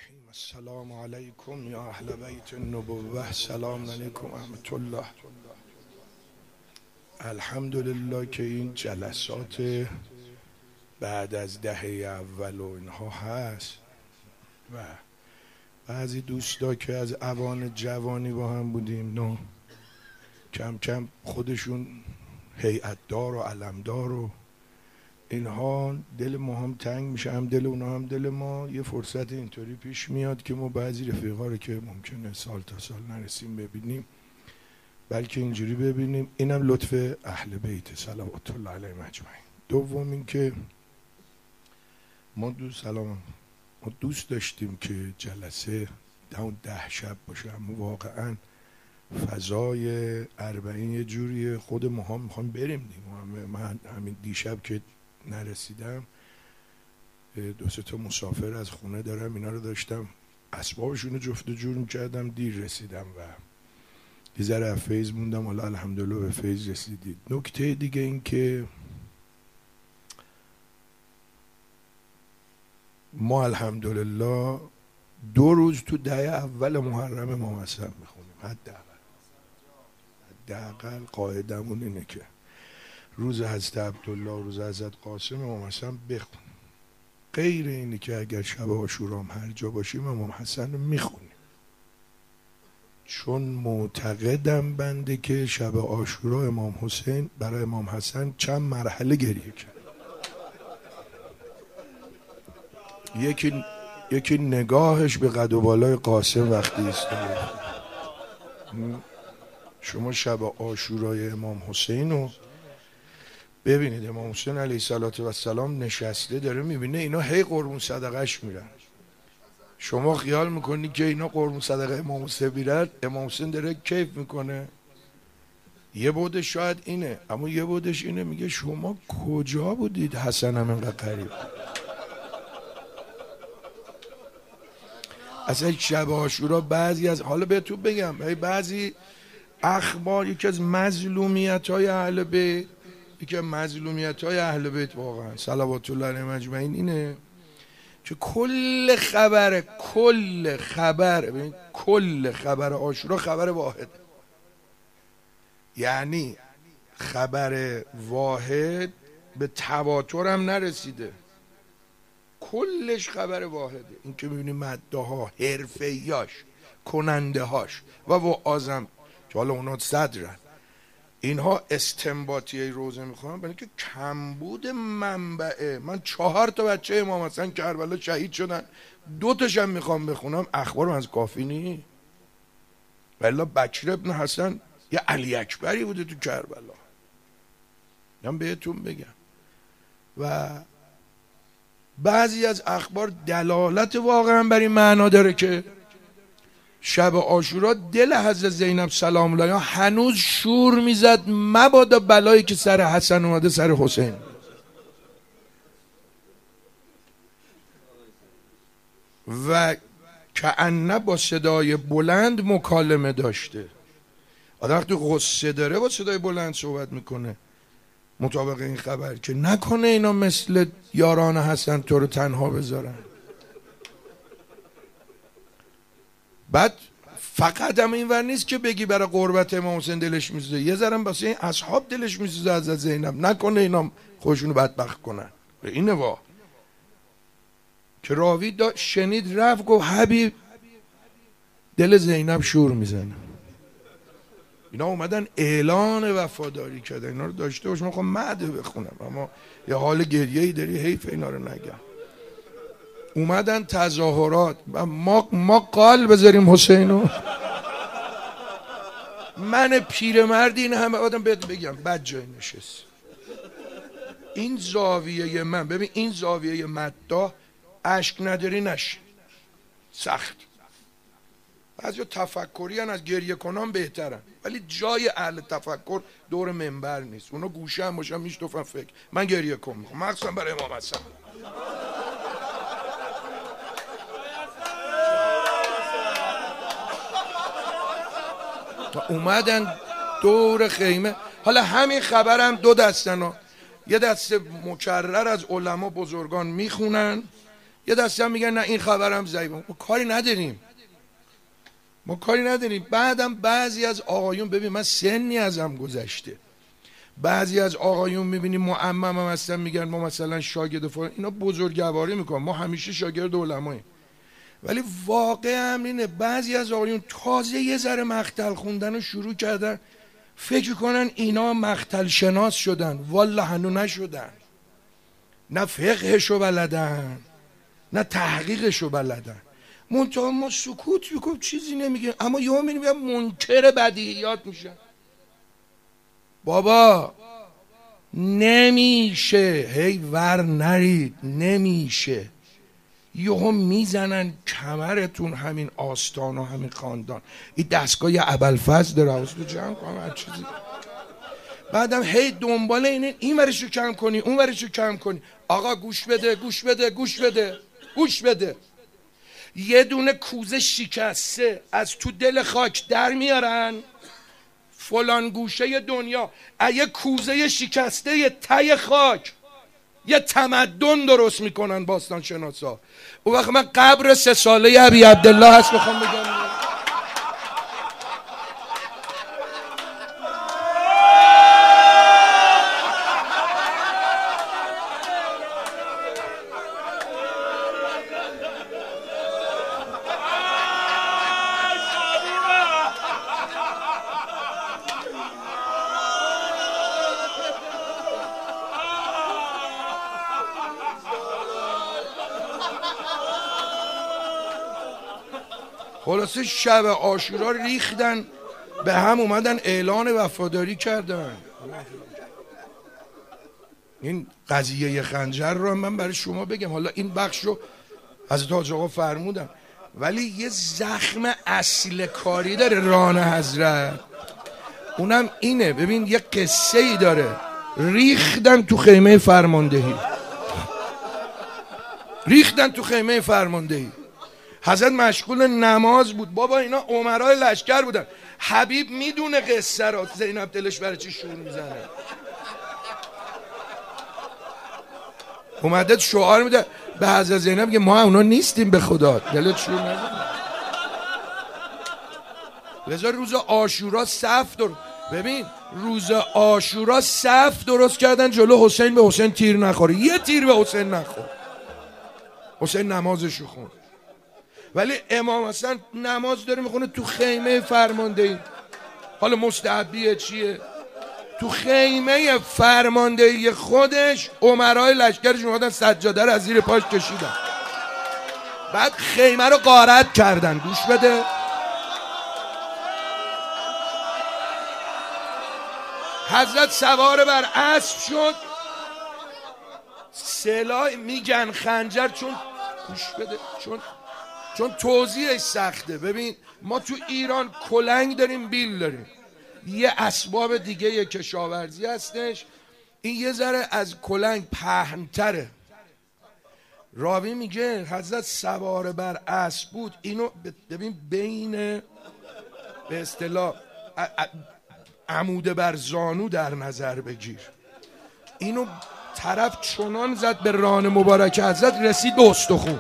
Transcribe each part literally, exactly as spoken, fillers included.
الرحیم. السلام علیکم یا اهل بیت النبوه. سلام علیکم رحمت الله. الحمدلله که این جلسات بعد از دهه اول و اینها هست و بعضی دوستا که از اوان جوانی با هم بودیم نه کم کم خودشون هیئتدار و علمدار و اینها دل ما هم تنگ میشه، هم دل اونا هم دل ما. یه فرصت اینطوری پیش میاد که ما بعضی رفیقا رو که ممکنه سال تا سال نرسیم ببینیم بلکه اینجوری ببینیم. اینم لطف اهل بیت صلوات الله علیهم اجمعین. دوم این که ما دوست سلام ما دوست داشتیم که جلسه داون ده شب باشه، اما واقعا فضای اربعین یه جوریه خود ما هم میخوایم بریم دیم. من همین دیشب که نرسیدم دو سه تا مسافر از خونه دارم، اینا رو داشتم اسبابشون رو جفت و جور میکردم، دیر رسیدم و یه ذره از فیض موندم. حالا الحمدلله به فیض رسیدید. نکته دیگه این که ما الحمدلله دو روز تو دهه اول محرم امام حسن میخونیم، حداقل حداقل قاعدمون اینه که روز حضرت عبدالله و روز حضرت قاسم امام حسن بخونیم. غیر اینه که اگر شب عاشورا هم هر جا باشیم امام حسن رو میخونیم، چون معتقدم بنده که شب عاشورا امام حسین برای امام حسن چند مرحله گریه کرد. یکی یکی نگاهش به قد و بالای قاسم وقتی ایستاده. شما شب عاشورای امام حسین رو ببینید، امام حسین علیه السلام نشسته داره میبینه اینا هی قربون صدقهش میرن. شما خیال میکنی که اینا قربون صدقه امام حسین میرن، امام حسین داره کیف میکنه. یه بودش شاید اینه، اما یه بودش اینه میگه شما کجا بودید حسن هم اینقدر قریب؟ اصلا شب عاشورا بعضی از حالا بهتون بگم بعضی اخبار، یکی از مظلومیت های اهل بیت یکی از مظلومیت های اهل بیت واقعا صلوات الله علیهم اجمعین اینه که کل خبر کل خبر ببین کل خبر عاشورا خبر واحد، یعنی خبر واحد به تواتر هم نرسیده، کلش خبر واحده. این که میبینیم مده ها حرفه‌ایاش کننده هاش و وعاظم که حالا اونا صدرن، اینها استنباطیه روزه میخوام برای که کمبود منبعه. من چهار تا بچه امام حسن کربلا شهید شدن، دو تاشم میخوام بخونم، اخبارم از کافی نی. والله بکر ابن حسن یه علی اکبری بوده تو کربلا، من بهتون بگم. و بعضی از اخبار دلالت واقعا بر این معنا داره که شب عاشورا دل حضرت زینب سلام الله علیها هنوز شور میزد مبادا بلایی که سر حسن اومده سر حسین. و کأنه با صدای بلند مکالمه داشته. آدم وقتی غصه داره با صدای بلند صحبت میکنه مطابق این خبر که نکنه اینا مثل یاران حسن تو رو تنها بذارن. بعد فقط هم این ور نیست که بگی برای قربت امام حسین دلش میسوزه، یه ذره واسه این اصحاب دلش میسوزه از زینب، نکنه اینا خودشونو بدبخت کنن. اینه وا که راوی دا شنید رفت گفت حبیب دل زینب شور میزنه. اینا اومدن اعلان وفاداری کردن. اینا رو داشته باشم میخوام مده بخونم اما یه حال گریه‌ای داری، حیف اینا رو نگم. اومدن تظاهرات ما ما قال بذاریم حسینو. من پیرمرد این همه آدم بهت بگم بد جای نشست. این زاویه من ببین این زاویه مداح اشک نداری نشه سخت. بعضی تفکری هن از گریه کنان بهترن، ولی جای اهل تفکر دور منبر نیست. اونا گوشه هم باشن میشتوفن فکر. من گریه کن میخوام مخصوصا برای امام حسن. اومدن دور خیمه. حالا همین خبرم دو دستن ها. یه دسته مکرر از علما بزرگان میخونن یه دسته هم میگن نه این خبرم ضعیفه. ما کاری نداریم، ما کاری نداریم. بعدم بعضی از آقایون، ببین من سنی ازم گذشته، بعضی از آقایون میبینیم معمم هم هستن میگن ما مثلا شاگرد فلان، اینا بزرگواری میکنن، ما همیشه شاگرد علماییم. ولی واقع هم اینه بعضی از آقایون تازه یه ذره مقتل خوندن رو شروع کردن، فکر کنن اینا مقتل شناس شدن. والا هنو نشدن، نه فقهشو بلدن نه تحقیقشو بلدن. منطقه ما سکوت میکنم چیزی نمیگه، اما یه هم میگم منکر بدیهیات میشن. بابا نمیشه، هی ور نرید، نمیشه. یهو میزنن کمرتون همین آستان و همین خاندان. این دستگاه یه ابوالفضل داره، حواستو جمع کنم هر چیزی. بعدم هی دنبال اینه این ورشو کم کنی اون ورشو کم کنی. آقا گوش بده گوش بده گوش بده گوش بده. یه دونه کوزه شکسته از تو دل خاک در میارن فلان گوشه دنیا، یه کوزه شکسته یه ته خاک یه تمدن درست میکنن باستان شناسا. اون وقت من قبر سه ساله ابی عبدالله هست بخوام بگم. خلاصه شب عاشورا ریختن به هم، اومدن اعلان وفاداری کردن. این قضیه خنجر رو من برای شما بگم، حالا این بخش رو حضرت حاج آقا فرمودن، ولی یه زخم اصل کاری داره ران حضرت، اونم اینه. ببین یه قصه ای داره، ریختن تو خیمه فرماندهی، ریختن تو خیمه فرماندهی. حضرت مشغول نماز بود. بابا اینا امرای لشکر بودن. حبیب میدونه قصه رو، زینب دلش برای چی شور میزنه. اومده شعار میده به حضرت زینب که ما اونا نیستیم به خدا، دلت شور نزنه. لذا روز عاشورا صف در ببین روز عاشورا صف درست کردن جلو حسین، به حسین تیر نخوره. یه تیر به حسین نخور. حسین نمازشو خوند. ولی امام حسن نماز داره میخونه تو خیمه فرماندهی. حالا مستحبیه چیه؟ تو خیمه فرماندهی خودش امرای لشکرش اومدن سجاده رو از زیر پاش کشیدن، بعد خیمه رو غارت کردن. گوش بده، حضرت سوار بر اسب شد، سلاح میگن خنجر، چون گوش بده چون چون توضیحش سخته. ببین ما تو ایران کلنگ داریم، بیل داریم، یه اسباب دیگه یه کشاورزی هستش، این یه ذره از کلنگ پهن‌تره. راوی میگه حضرت سوار بر اسب بود، اینو ببین بین به اصطلاح عمود بر زانو در نظر بگیر، اینو طرف چنان زد به ران مبارک حضرت رسید به استخون.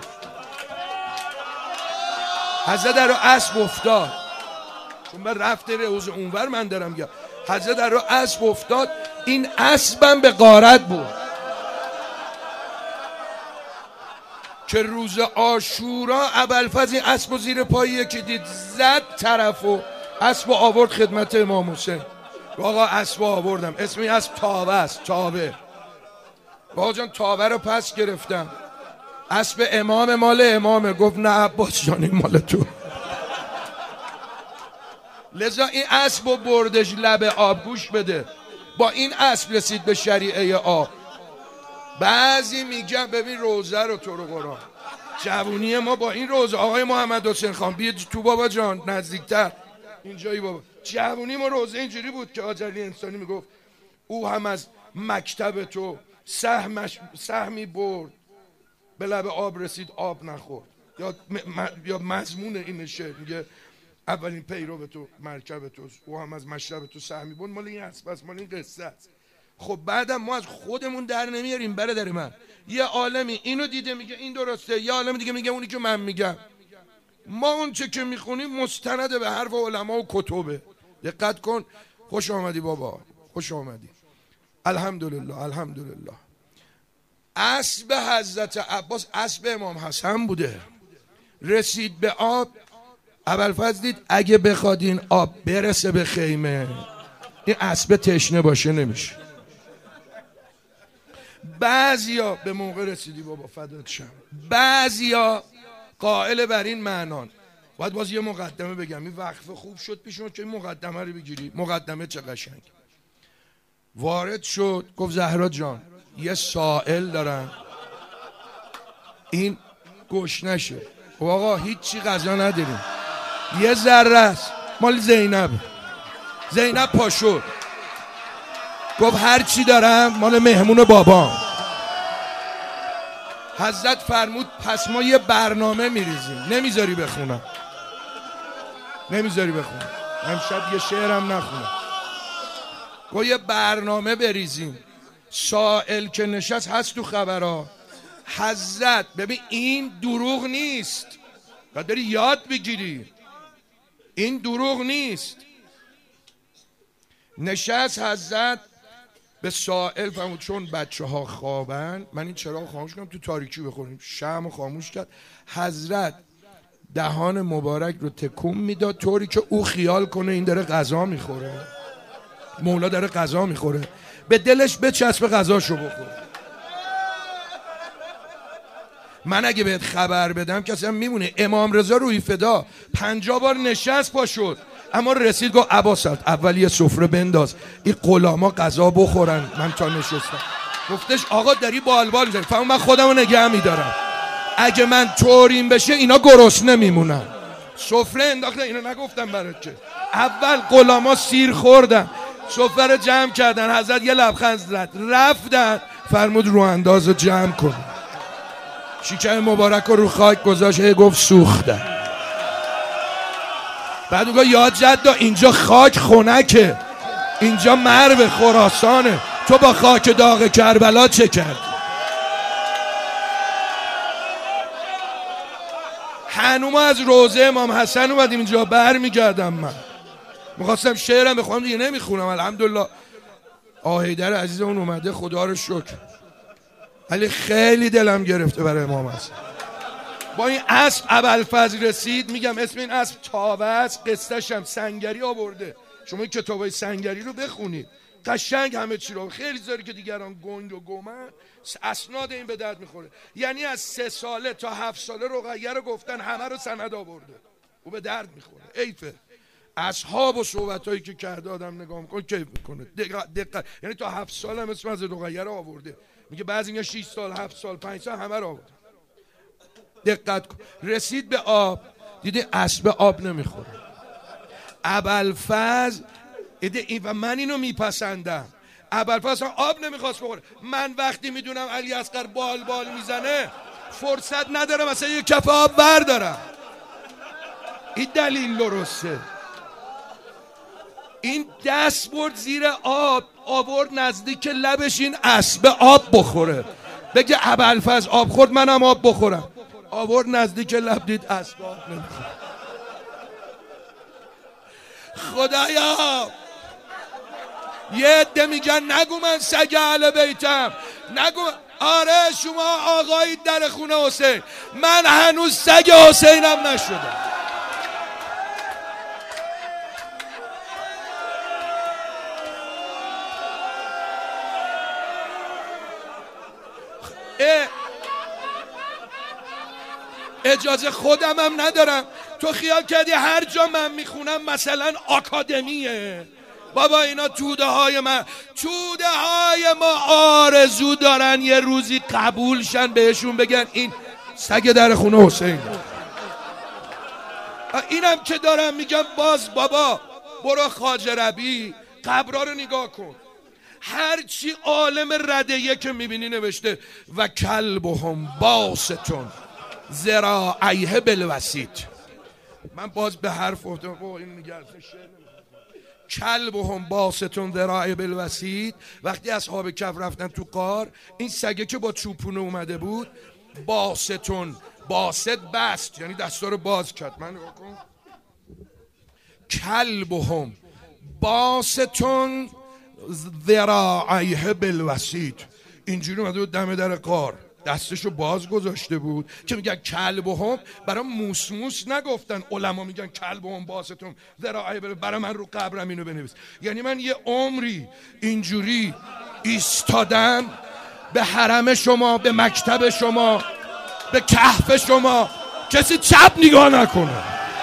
حضرت در رو اسب افتاد، چون من رفته روز اونور من دارم گیا. حضرت در رو اسب افتاد، این اسبم به غارت بود که روز عاشورا ابوالفضل این اسب و زیر پاییه که دید زد طرف و اسب آورد خدمت امام حسین. آقا اسب آوردم، اسم این اسب تاوه است، تاوه. آقا جان تاوه رو پس گرفتم، اسب امام مال امامه. گفت نه عباس جان این مال تو. لذا این اسب و بردش لب آب. گوش بده، با این اسب رسید به شریعه آب. بعضی میگن ببین روزه رو تو رو قرآن جوونی ما با این روزه. آقای محمد حسین خان بیا تو بابا جان نزدیکتر اینجایی بابا. جوونی ما روزه اینجوری بود که حاج علی انسانی میگفت او هم از مکتب تو سهمش سهمی برد، به لب آب رسید آب نخورد. یا م... یا مضمون این شعر میگه اولین پیرو تو مرکب تو او هم از مشرب تو سهمی برد. مال این اسب است، مال این قصه است. خب بعدم ما از خودمون در نمیاریم برادر من. یه عالمی اینو دیده میگه این درسته، یه عالم دیگه میگه اونی که من میگم. ما اون چه که میخونیم مستند به حرف علما و کتبه. دقت کن. خوش آمدی بابا، خوش آمدی. الحمدلله الحمدلله. اسب حضرت عباس اسب امام حسن بوده، رسید به آب. ابوالفضل دید اگه بخواد این آب برسه به خیمه، این اسب تشنه باشه نمیشه. بعضیا به موقع رسیدی بابا فدات شم، بعضیا قائل بر این معنان. باید باز یه مقدمه بگم، این وقفه خوب شد پیشون که مقدمه رو بگیری. مقدمه چه قشنگ. وارد شد گفت زهرا جان یه سائل دارم، این گشنشه. خب آقا هیچی غذا نداریم، یه ذره است مال زینب. زینب پا شد گفت هر چی دارم مال مهمون بابام. حضرت فرمود پس ما یه برنامه میریزیم. نمیذاری بخونم، نمیذاری بخونم، امشب یه شعرم نخونم. گفت یه برنامه بریزیم. سائل که نشست هست تو خبرها. حضرت ببین این دروغ نیست، باید داری یاد بگیری، این دروغ نیست. نشست حضرت به سائل فرمود چون بچه ها خوابن من این چراغ خاموش کنم تو تاریکی بخوریم. شمع خاموش کرد. حضرت دهان مبارک رو تکون میداد طوری که او خیال کنه این داره غذا میخوره، مولا داره غذا میخوره، به دلش بچسب غذاشو بخوره. من اگه بهت خبر بدم کسی هم میمونه. امام رضا روی فدا پنجاه بار نشست پا شد، اما رسید گفت عباست اول یه سفره بنداز این غلاما غذا بخورن من تا نشستم. گفتش آقا داری بالبال میزنی. فهم من خودمو نگه میدارم، اگه من طوریم بشه اینا گرسنه میمونن. سفره انداختن، اینا نگفتم برات که اول غلاما سیر خوردن، سفره رو جمع کردن. حضرت یه لبخند زد رفتن. فرمود رو انداز رو جمع کن. شیشه مبارک رو رو خاک گذاشت، گفت سوختن. بعد اونگاه یاد جدا اینجا خاک خنکه، اینجا مرو خراسانه، تو با خاک داغ کربلا چه کرد؟ هنوما از روزه امام حسن اومدیم اینجا بر میگردم. من میخواستم شعرم بخونم دیگه نمیخونم. الحمدلله آهیدر عزیزمون اومده خدا رو شکر، ولی خیلی دلم گرفته برای امام حسن. با این اسب ابوالفضل رسید. میگم اسم این اسب تابه است، قصه‌ش هم سنگری آورده. شما این کتابای سنگری رو بخونید قشنگ همه چی رو. خیلی زاری که دیگران گنگ و گمن، اسناد این به درد میخوره. یعنی از سه ساله تا هفت ساله رقیه رو گفتن، همه رو سند آورده، او به درد میخوره. ایفه اصحاب و صحبتایی که کرده آدم نگاه میکنه کیف میکنه. دقت دقت یعنی تا هفت سال هم اسم از رقیه رو آورده. میگه بعضی اینا شش سال هفت سال پنج سال همه رو آورده. دقت کن. رسید به آب، دیده اسب آب نمیخوره. ابوالفضل ایده این و من اینو میپسندم. ابوالفضل آب نمیخواست بخوره. من وقتی میدونم علی اصغر بال بال میزنه فرصت ندارم مثلا یه کف آب بردارم. این دلیل درسته. این دست برد زیر آب، آورد نزدیک لبش این اسب آب بخوره، بگه ابوالفضل آب خورد منم آب بخورم. آورد نزدیک لب دید اسب آب نمیخوره. خدایا یه عده میگن نگو من سگ اهل بیتم، نگو. آره شما آقایید در خونه حسین، من هنوز سگ حسینم نشدم. اجازه خودم هم ندارم. تو خیال کردی هر جا من میخونم مثلا آکادمیه؟ بابا اینا توده های من، توده های ما آرزو دارن یه روزی قبول شن بهشون بگن این سگ در خونه حسین. اینم که دارم میگم باز بابا برو خواجه ربیع قبرا رو نگاه کن، هرچی عالم ردیه که میبینی نوشته و کلبهم باستون ذراعیه بالوسیط. من باز به حرف افتادم این میگه کلبهم باسط ذراعیه بالوسیط. وقتی اصحاب کهف رفتن تو غار، این سگه که با چوپونه اومده بود، باستون، باست بست یعنی دستا رو باز کرد. من نگاه کن، کلبهم باستون ذراعیه بالوسیط، اینجوری اومده بود دم در غار، دستشو باز گذاشته بود که میگن کلبهم. برای موسموس نگفتن علما، میگن کلبهم باستون ذراعیه، برای من رو قبرم اینو بنویس. یعنی من یه عمری اینجوری ایستادم به حرم شما، به مکتب شما، به کهف شما، کسی چپ نگاه نکنه.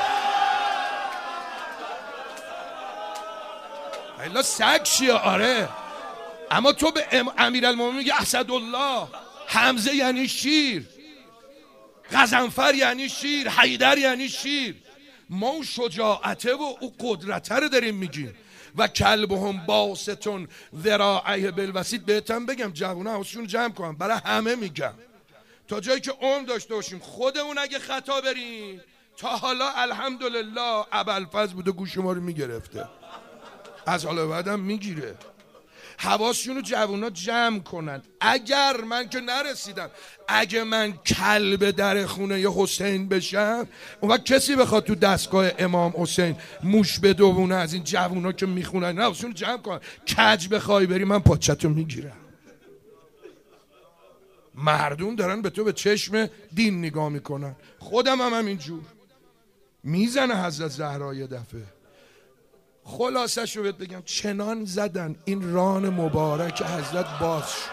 الا سگ چیه؟ آره، اما تو به امیرالمومنین میگه اسدالله، حمزه یعنی شیر، غضنفر یعنی شیر، حیدر یعنی شیر. ما اون شجاعته و اون قدرته رو داریم میگیم. و کلبهم باستون ذراعیه بالوسیط. بهتم بگم جوونا حواسشون جمع کنن، برای همه میگم، تا جایی که عمر داشته باشیم خودمون اگه خطا بریم، تا حالا الحمدلله ابوالفضل بود و گوش ما رو میگرفته، از حالا بعدم میگیره. حواسشون رو جوونا جمع کنن. اگر من که نرسیدم، اگه من کلب در خونه ی حسین بشم، اون وقت کسی بخواد تو دستگاه امام حسین موش بدوونه از این جوونا که میخونن، حواسشون رو جمع کنن. کج بخوای بری، من پاچتو میگیرم. مردم دارن به تو به چشم دین نگاه میکنن. خودم هم همینجور میزنه حضرت زهرا یه دفعه. خلاصش رو بهت بگم، چنان زدن این ران مبارک حضرت باز شد.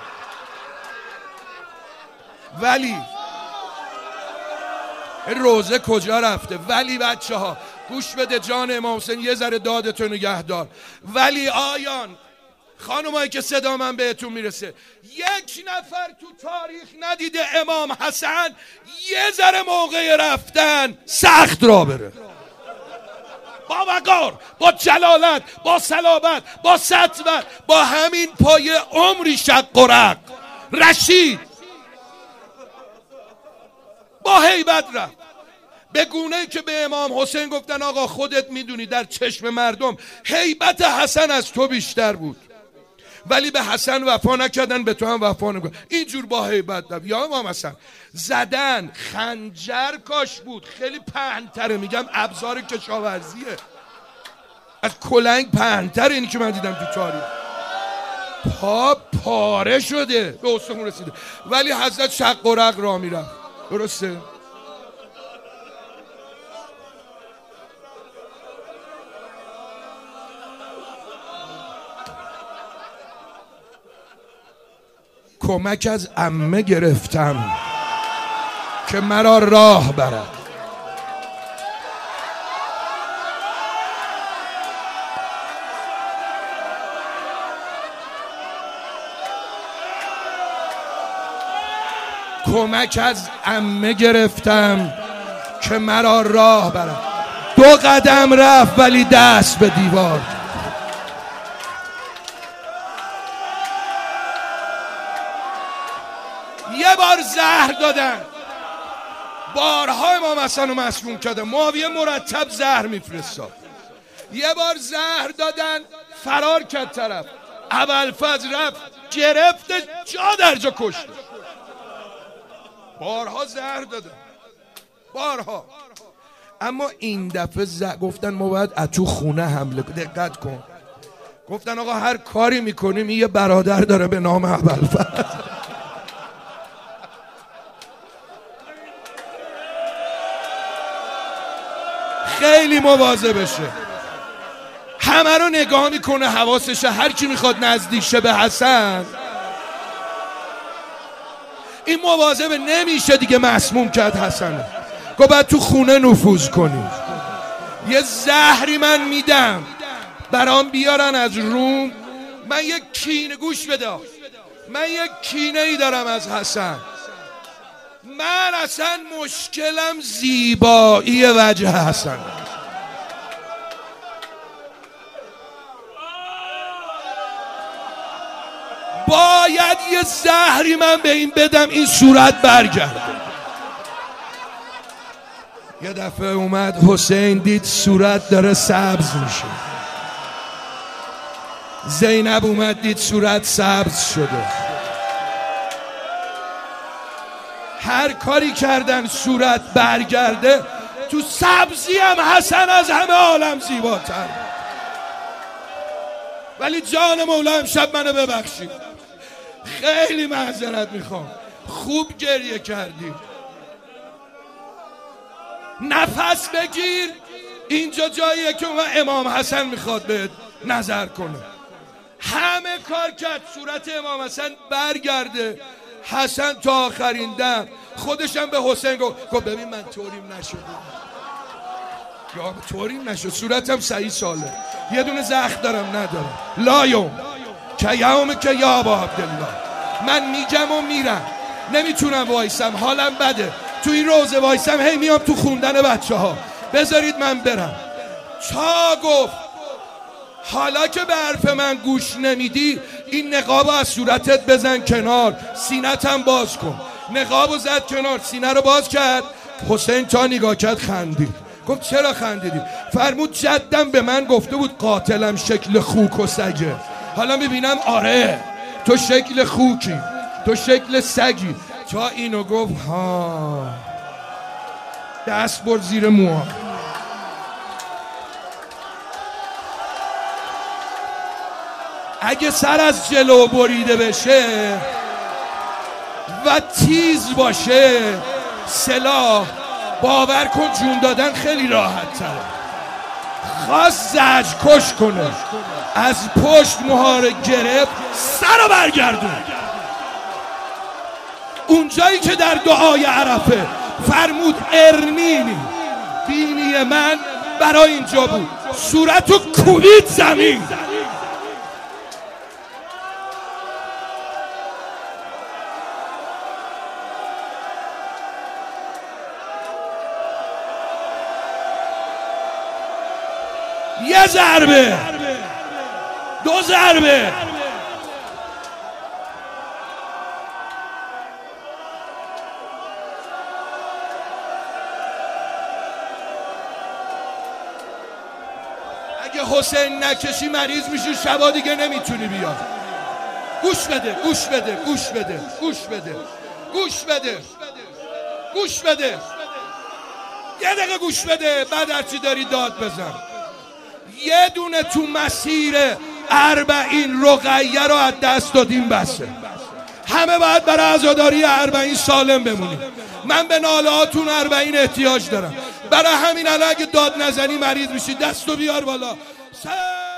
ولی روزه کجا رفته؟ ولی بچه ها گوش بده، جان امام حسین یه ذره دادتو نگه دار. ولی آیان خانمایی که صدا من بهتون میرسه، یک نفر تو تاریخ ندیده امام حسن یه ذره موقع رفتن سخت را بره، با وقار، با جلالت، با صلابت، با سطوت، با همین پای عمری شق و رق. رشید با هیبت رفت، به گونه‌ای که به امام حسین گفتن آقا خودت میدونی در چشم مردم هیبت حسن از تو بیشتر بود، ولی به حسن وفا نکردن، به تو هم وفا نکردن. اینجور با هیبت رفت. یا امام حسن زدن خنجر کاش بود، خیلی پهن‌تره، میگم ابزار کشاورزیه، از کلنگ پهن‌تره اینی که من دیدم تو تاریخ. پا پاره شده، به استخون رسیده، ولی حضرت شق و رق را میرفت. درسته؟ کمک از عمه گرفتم که مرا راه برد. کمک از عمه گرفتم که مرا راه برد. دو قدم رفت ولی دست به دیوار. یه بار زهر دادن، بارها امام حسن رو مسموم کردن، معاویه مرتب زهر میفرستاد. یه بار زهر دادن، فرار کرد طرف، ابوالفضل رفت گرفته، جا در جا کشته. بارها زهر دادن، بارها. اما این دفعه زهر گفتن ما باید اتو خونه حمله کنیم. دقت کن، گفتن آقا هر کاری میکنیم یه برادر داره به نام ابوالفضل، خیلی مواظب بشه. همه رو نگاه میکنه، حواسشه، هر کی میخواد نزدیک شه به حسن این مواظب نمیشه دیگه. مسموم کرد حسن، گفت باید تو خونه نفوذ کنی. یه زهری من میدم برام بیارن از روم. من یک کینه، گوش بده، من یک کینه ای دارم از حسن. من اصلا مشکلم زیبایی وجه حسن. باید یه زهری من به این بدم این صورت برگرده. یه دفعه اومد حسین، دید صورت داره سبز میشه. زینب اومد دید صورت سبز شده. هر کاری کردن صورت برگرده، تو سبزی هم حسن از همه عالم زیباتر. ولی جان مولا امشب منو ببخشید، خیلی معذرت میخوام. خوب گریه کردی، نفس بگیر. اینجا جاییه که اون امام حسن میخواد بهت نظر کنه. همه کار کرد صورت امام حسن برگرده. حسن تا آخرین دم خودشم به حسین گفت ببین من طوریم نشده، یا طوریم نشد، صورتم صحیح ساله، یه دونه زخم دارم ندارم. لا یوم که یوم که یا ابا عبدالله، من میگم و میرم، نمیتونم وایسم، حالم بده، تو این روزه وایسم هی میام تو خوندن بچه ها، بذارید من برم. چا گفت حالا که به حرف من گوش نمیدی، این نقاب از صورتت بزن کنار، سینت هم باز کن. نقاب زد کنار، سینه رو باز کرد. حسین تا نگاه کرد خندید. گفت چرا خندیدی؟ فرمود جدم به من گفته بود قاتلم شکل خوک و سگه، حالا میبینم آره تو شکل خوکی، تو شکل سگی. تا اینو گفت ها، دست برد زیر موها. اگه سر از جلو بریده بشه و تیز باشه سلاح، باور کن جون دادن خیلی راحت تره. خواست زج کش کنه، از پشت موها گرفت، سر رو برگردون. اونجایی که در دعای عرفه فرمود ارنینی، بینی من برای اینجا بود، صورتو کوبید زمین. یه ضربه، دو ضربه، اگه حسین نکشی مریض میشی، شبا دیگه نمیتونی بیا. گوش بده، گوش بده، گوش بده، گوش بده، گوش بده، گوش بده، یه دقیقه گوش بده، بعد هرچی داری داد بزن. یه دونه تو مسیر اربعین رقیه رو از دست دادیم بسه. همه باید برای عزاداری اربعین سالم بمونیم. من به ناله هاتون اربعین احتیاج دارم، برای همین الان اگه داد نزنی مریض میشی. دستو بیار بالا.